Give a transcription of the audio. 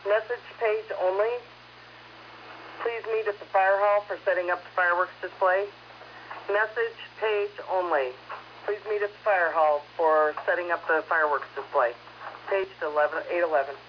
Message page only. Please meet at the fire hall for setting up the fireworks display. Message page only. Please meet at the fire hall for setting up the fireworks display. Page 811.